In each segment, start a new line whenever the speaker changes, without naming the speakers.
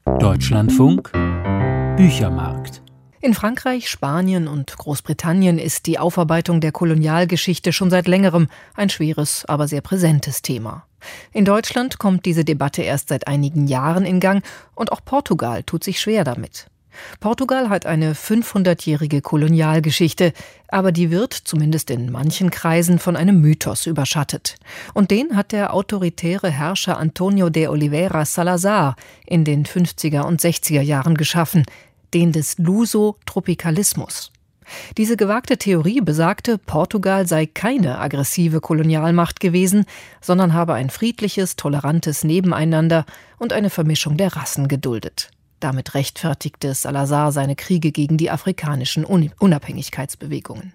Deutschlandfunk Büchermarkt.
In Frankreich, Spanien und Großbritannien ist die Aufarbeitung der Kolonialgeschichte schon seit längerem ein schweres, aber sehr präsentes Thema. In Deutschland kommt diese Debatte erst seit einigen Jahren in Gang und auch Portugal tut sich schwer damit. Portugal hat eine 500-jährige Kolonialgeschichte, aber die wird, zumindest in manchen Kreisen, von einem Mythos überschattet. Und den hat der autoritäre Herrscher Antonio de Oliveira Salazar in den 50er und 60er Jahren geschaffen, den des Luso-Tropikalismus. Diese gewagte Theorie besagte, Portugal sei keine aggressive Kolonialmacht gewesen, sondern habe ein friedliches, tolerantes Nebeneinander und eine Vermischung der Rassen geduldet. Damit rechtfertigte Salazar seine Kriege gegen die afrikanischen Unabhängigkeitsbewegungen.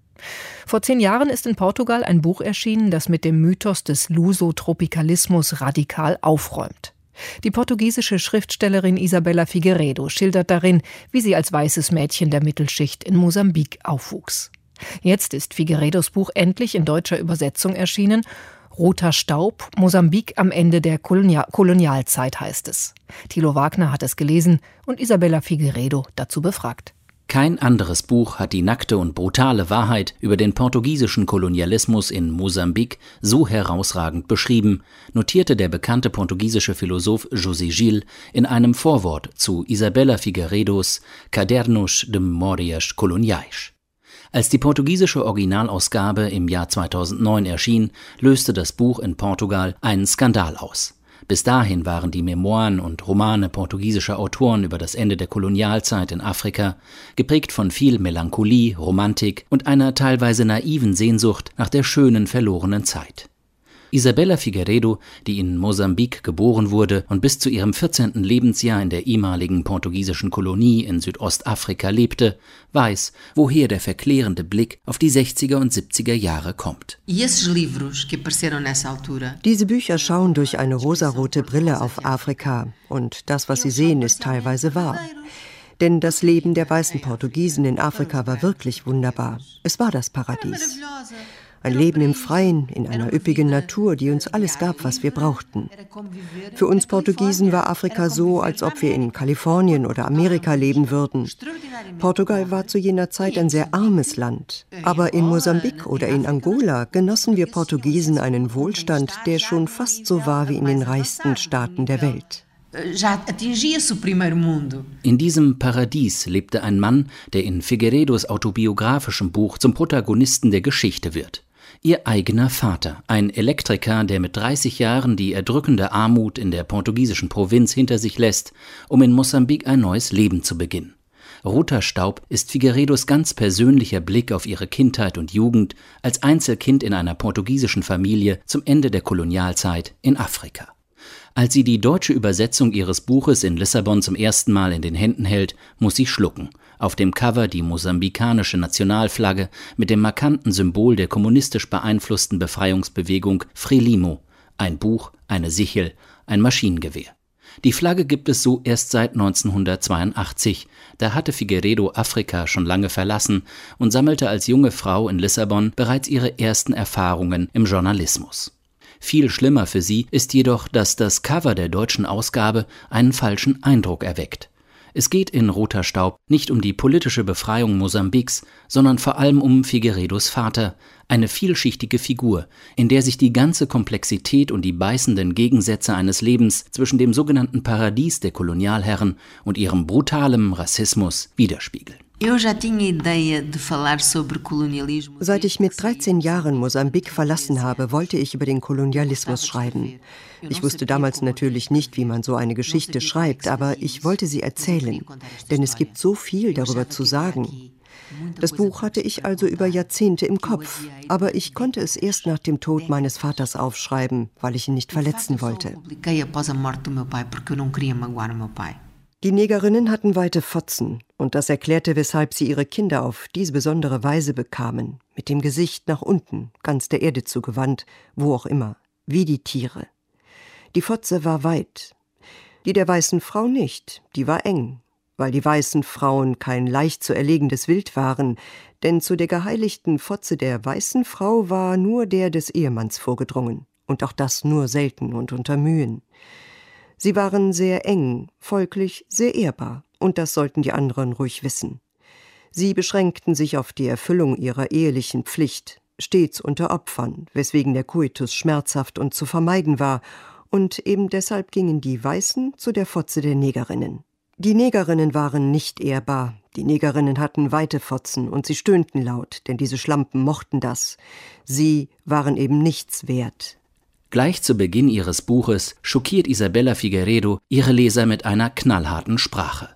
Vor 10 Jahren ist in Portugal ein Buch erschienen, das mit dem Mythos des Luso-Tropikalismus radikal aufräumt. Die portugiesische Schriftstellerin Isabella Figueiredo schildert darin, wie sie als weißes Mädchen der Mittelschicht in Mosambik aufwuchs. Jetzt ist Figueiredos Buch endlich in deutscher Übersetzung erschienen. Roter Staub, Mosambik am Ende der Kolonialzeit heißt es. Thilo Wagner hat es gelesen und Isabella Figueiredo dazu befragt.
Kein anderes Buch hat die nackte und brutale Wahrheit über den portugiesischen Kolonialismus in Mosambik so herausragend beschrieben, notierte der bekannte portugiesische Philosoph José Gil in einem Vorwort zu Isabella Figueiredos Cadernos de Memórias Coloniais. Als die portugiesische Originalausgabe im Jahr 2009 erschien, löste das Buch in Portugal einen Skandal aus. Bis dahin waren die Memoiren und Romane portugiesischer Autoren über das Ende der Kolonialzeit in Afrika geprägt von viel Melancholie, Romantik und einer teilweise naiven Sehnsucht nach der schönen, verlorenen Zeit. Isabella Figueiredo, die in Mosambik geboren wurde und bis zu ihrem 14. Lebensjahr in der ehemaligen portugiesischen Kolonie in Südostafrika lebte, weiß, woher der verklärende Blick auf die 60er und 70er Jahre kommt.
Diese Bücher schauen durch eine rosarote Brille auf Afrika und das, was sie sehen, ist teilweise wahr. Denn das Leben der weißen Portugiesen in Afrika war wirklich wunderbar. Es war das Paradies. Ein Leben im Freien, in einer üppigen Natur, die uns alles gab, was wir brauchten. Für uns Portugiesen war Afrika so, als ob wir in Kalifornien oder Amerika leben würden. Portugal war zu jener Zeit ein sehr armes Land. Aber in Mosambik oder in Angola genossen wir Portugiesen einen Wohlstand, der schon fast so war wie in den reichsten Staaten der Welt.
In diesem Paradies lebte ein Mann, der in Figueiredos autobiografischem Buch zum Protagonisten der Geschichte wird. Ihr eigener Vater, ein Elektriker, der mit 30 Jahren die erdrückende Armut in der portugiesischen Provinz hinter sich lässt, um in Mosambik ein neues Leben zu beginnen. Roter Staub ist Figueiredos ganz persönlicher Blick auf ihre Kindheit und Jugend als Einzelkind in einer portugiesischen Familie zum Ende der Kolonialzeit in Afrika. Als sie die deutsche Übersetzung ihres Buches in Lissabon zum ersten Mal in den Händen hält, muss sie schlucken. Auf dem Cover die mosambikanische Nationalflagge mit dem markanten Symbol der kommunistisch beeinflussten Befreiungsbewegung Frelimo. Ein Buch, eine Sichel, ein Maschinengewehr. Die Flagge gibt es so erst seit 1982. Da hatte Figueiredo Afrika schon lange verlassen und sammelte als junge Frau in Lissabon bereits ihre ersten Erfahrungen im Journalismus. Viel schlimmer für sie ist jedoch, dass das Cover der deutschen Ausgabe einen falschen Eindruck erweckt. Es geht in Roter Staub nicht um die politische Befreiung Mosambiks, sondern vor allem um Figueiredos Vater, eine vielschichtige Figur, in der sich die ganze Komplexität und die beißenden Gegensätze eines Lebens zwischen dem sogenannten Paradies der Kolonialherren und ihrem brutalen Rassismus widerspiegeln.
Seit ich mit 13 Jahren Mosambik verlassen habe, wollte ich über den Kolonialismus schreiben. Ich wusste damals natürlich nicht, wie man so eine Geschichte schreibt, aber ich wollte sie erzählen, denn es gibt so viel darüber zu sagen. Das Buch hatte ich also über Jahrzehnte im Kopf, aber ich konnte es erst nach dem Tod meines Vaters aufschreiben, weil ich ihn nicht verletzen wollte. Die Negerinnen hatten weite Fotzen und das erklärte, weshalb sie ihre Kinder auf diese besondere Weise bekamen, mit dem Gesicht nach unten, ganz der Erde zugewandt, wo auch immer, wie die Tiere. Die Fotze war weit, die der weißen Frau nicht, die war eng, weil die weißen Frauen kein leicht zu erlegendes Wild waren, denn zu der geheiligten Fotze der weißen Frau war nur der des Ehemanns vorgedrungen, und auch das nur selten und unter Mühen. Sie waren sehr eng, folglich sehr ehrbar, und das sollten die anderen ruhig wissen. Sie beschränkten sich auf die Erfüllung ihrer ehelichen Pflicht, stets unter Opfern, weswegen der Koitus schmerzhaft und zu vermeiden war, und eben deshalb gingen die Weißen zu der Fotze der Negerinnen. Die Negerinnen waren nicht ehrbar, die Negerinnen hatten weite Fotzen und sie stöhnten laut, denn diese Schlampen mochten das. Sie waren eben nichts wert.
Gleich zu Beginn ihres Buches schockiert Isabella Figueiredo ihre Leser mit einer knallharten Sprache.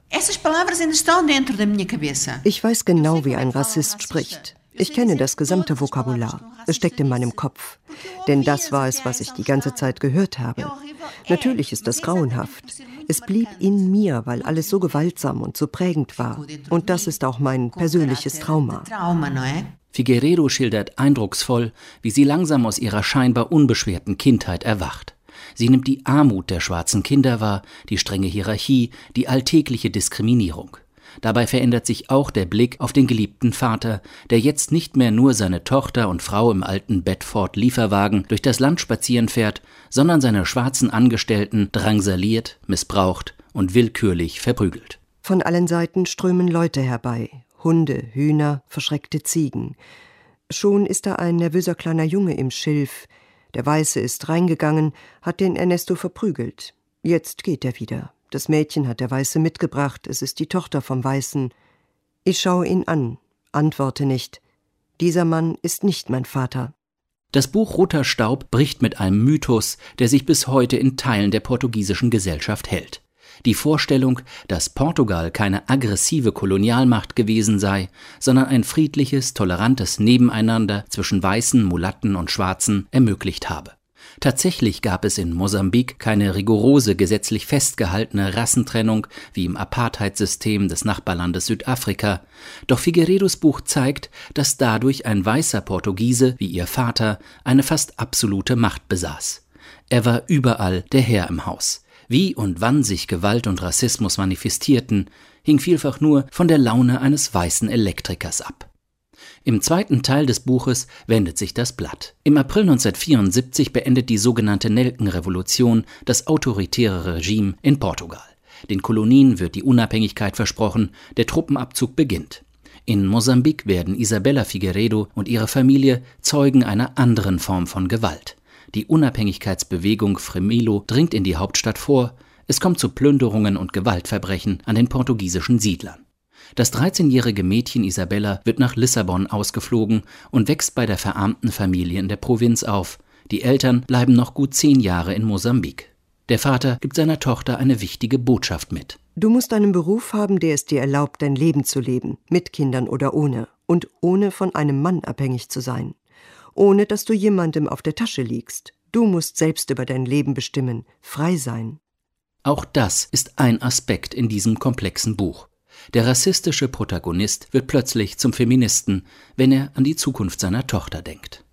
Ich weiß genau, wie ein Rassist spricht. Ich kenne das gesamte Vokabular. Es steckt in meinem Kopf. Denn das war es, was ich die ganze Zeit gehört habe. Natürlich ist das grauenhaft. Es blieb in mir, weil alles so gewaltsam und so prägend war. Und das ist auch mein persönliches Trauma.
Figueiredo schildert eindrucksvoll, wie sie langsam aus ihrer scheinbar unbeschwerten Kindheit erwacht. Sie nimmt die Armut der schwarzen Kinder wahr, die strenge Hierarchie, die alltägliche Diskriminierung. Dabei verändert sich auch der Blick auf den geliebten Vater, der jetzt nicht mehr nur seine Tochter und Frau im alten Bedford-Lieferwagen durch das Land spazieren fährt, sondern seine schwarzen Angestellten drangsaliert, missbraucht und willkürlich verprügelt.
Von allen Seiten strömen Leute herbei. Hunde, Hühner, verschreckte Ziegen. Schon ist da ein nervöser kleiner Junge im Schilf. Der Weiße ist reingegangen, hat den Ernesto verprügelt. Jetzt geht er wieder. Das Mädchen hat der Weiße mitgebracht, es ist die Tochter vom Weißen. Ich schaue ihn an, antworte nicht. Dieser Mann ist nicht mein Vater.
Das Buch Roter Staub bricht mit einem Mythos, der sich bis heute in Teilen der portugiesischen Gesellschaft hält. Die Vorstellung, dass Portugal keine aggressive Kolonialmacht gewesen sei, sondern ein friedliches, tolerantes Nebeneinander zwischen Weißen, Mulatten und Schwarzen ermöglicht habe. Tatsächlich gab es in Mosambik keine rigorose, gesetzlich festgehaltene Rassentrennung wie im Apartheidsystem des Nachbarlandes Südafrika. Doch Figueiredos Buch zeigt, dass dadurch ein weißer Portugiese wie ihr Vater eine fast absolute Macht besaß. Er war überall der Herr im Haus. Wie und wann sich Gewalt und Rassismus manifestierten, hing vielfach nur von der Laune eines weißen Elektrikers ab. Im zweiten Teil des Buches wendet sich das Blatt. Im April 1974 beendet die sogenannte Nelkenrevolution das autoritäre Regime in Portugal. Den Kolonien wird die Unabhängigkeit versprochen, der Truppenabzug beginnt. In Mosambik werden Isabella Figueiredo und ihre Familie Zeugen einer anderen Form von Gewalt. Die Unabhängigkeitsbewegung Fremilo dringt in die Hauptstadt vor, es kommt zu Plünderungen und Gewaltverbrechen an den portugiesischen Siedlern. Das 13-jährige Mädchen Isabella wird nach Lissabon ausgeflogen und wächst bei der verarmten Familie in der Provinz auf. Die Eltern bleiben noch gut 10 Jahre in Mosambik. Der Vater gibt seiner Tochter eine wichtige Botschaft mit.
Du musst einen Beruf haben, der es dir erlaubt, dein Leben zu leben, mit Kindern oder ohne, und ohne von einem Mann abhängig zu sein. Ohne, dass du jemandem auf der Tasche liegst. Du musst selbst über dein Leben bestimmen, frei sein.
Auch das ist ein Aspekt in diesem komplexen Buch. Der rassistische Protagonist wird plötzlich zum Feministen, wenn er an die Zukunft seiner Tochter denkt.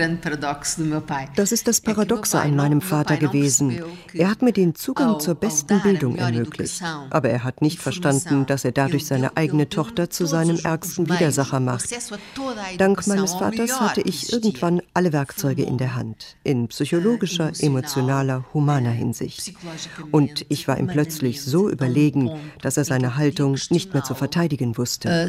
Das ist das Paradoxe an meinem Vater gewesen. Er hat mir den Zugang zur besten Bildung ermöglicht. Aber er hat nicht verstanden, dass er dadurch seine eigene Tochter zu seinem ärgsten Widersacher macht. Dank meines Vaters hatte ich irgendwann alle Werkzeuge in der Hand. In psychologischer, emotionaler, humaner Hinsicht. Und ich war ihm plötzlich so überlegen, dass er seine Haltung nicht mehr zu verteidigen wusste.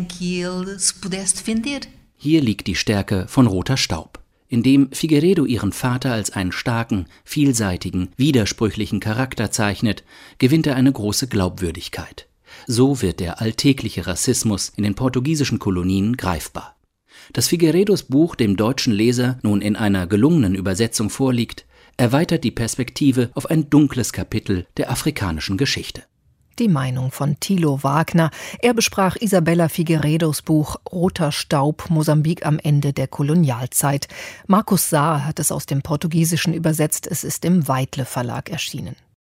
Hier liegt die Stärke von Roter Staub. Indem Figueiredo ihren Vater als einen starken, vielseitigen, widersprüchlichen Charakter zeichnet, gewinnt er eine große Glaubwürdigkeit. So wird der alltägliche Rassismus in den portugiesischen Kolonien greifbar. Dass Figueiredos Buch dem deutschen Leser nun in einer gelungenen Übersetzung vorliegt, erweitert die Perspektive auf ein dunkles Kapitel der afrikanischen Geschichte.
Die Meinung von Thilo Wagner. Er besprach Isabella Figueiredos Buch Roter Staub, Mosambik am Ende der Kolonialzeit. Markus Saar hat es aus dem Portugiesischen übersetzt. Es ist im Weitle Verlag erschienen.